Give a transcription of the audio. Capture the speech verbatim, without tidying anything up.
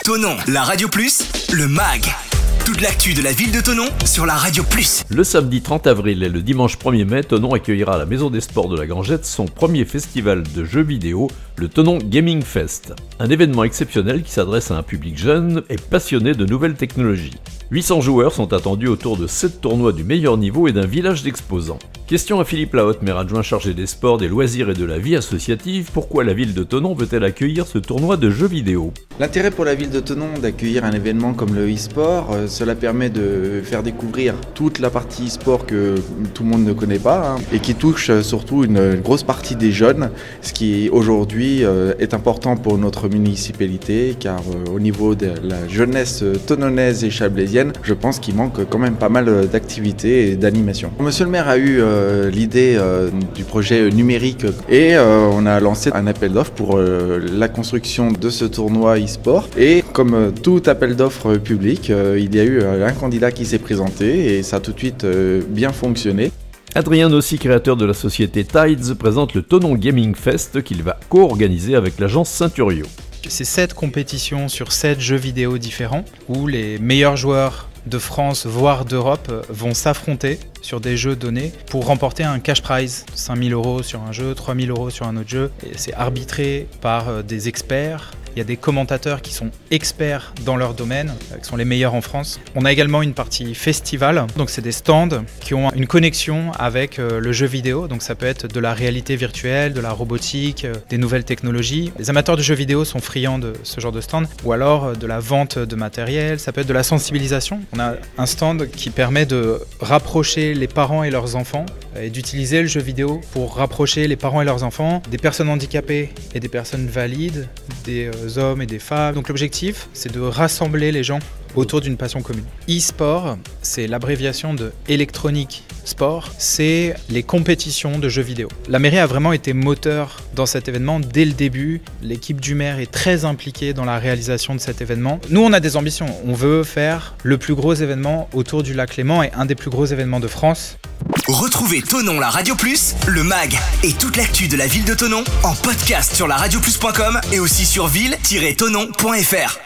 Thonon, la Radio Plus, le M A G. Toute l'actu de la ville de Thonon sur la Radio Plus. Le samedi trente avril et le dimanche premier mai, Thonon accueillera à la Maison des Sports de la Grangette son premier festival de jeux vidéo, le Thonon Gaming Fest. Un événement exceptionnel qui s'adresse à un public jeune et passionné de nouvelles technologies. huit cents joueurs sont attendus autour de sept tournois du meilleur niveau et d'un village d'exposants. Question à Philippe Lahotte, maire adjoint chargé des sports, des loisirs et de la vie associative, pourquoi la ville de Thonon veut-elle accueillir ce tournoi de jeux vidéo ? L'intérêt pour la ville de Thonon d'accueillir un événement comme le e-sport, euh, cela permet de faire découvrir toute la partie e-sport que tout le monde ne connaît pas, hein, et qui touche euh, surtout une, une grosse partie des jeunes, ce qui aujourd'hui euh, est important pour notre municipalité, car euh, au niveau de la jeunesse thononnaise et chablaisienne, je pense qu'il manque quand même pas mal d'activités et d'animations. Monsieur le maire a eu euh, l'idée euh, du projet numérique et euh, on a lancé un appel d'offres pour euh, la construction de ce tournoi e-sport. Et comme euh, tout appel d'offres public, euh, il y a eu euh, un candidat qui s'est présenté et ça a tout de suite euh, bien fonctionné. Adrien Nossi, créateur de la société Tides, présente le Thonon Gaming Fest qu'il va co-organiser avec l'agence Ceinturio. C'est sept compétitions sur sept jeux vidéo différents où les meilleurs joueurs de France, voire d'Europe, vont s'affronter sur des jeux donnés pour remporter un cash prize, cinq mille euros sur un jeu, trois mille euros sur un autre jeu. Et c'est arbitré par des experts. Il y a des commentateurs qui sont experts dans leur domaine, qui sont les meilleurs en France. On a également une partie festival, donc c'est des stands qui ont une connexion avec le jeu vidéo. Donc ça peut être de la réalité virtuelle, de la robotique, des nouvelles technologies. Les amateurs de jeux vidéo sont friands de ce genre de stand, ou alors de la vente de matériel, ça peut être de la sensibilisation. On a un stand qui permet de rapprocher les parents et leurs enfants et d'utiliser le jeu vidéo pour rapprocher les parents et leurs enfants des personnes handicapées et des personnes valides, des hommes et des femmes. Donc l'objectif, c'est de rassembler les gens autour d'une passion commune. E-sport, c'est l'abréviation de Electronic Sport, c'est les compétitions de jeux vidéo. La mairie a vraiment été moteur dans cet événement dès le début. L'équipe du maire est très impliquée dans la réalisation de cet événement. Nous, on a des ambitions. On veut faire le plus gros événement autour du lac Léman et un des plus gros événements de France. Retrouvez Thonon, la Radio Plus, le M A G et toute l'actu de la ville de Thonon en podcast sur la radio plus point com et aussi sur ville tiret thonon point f r.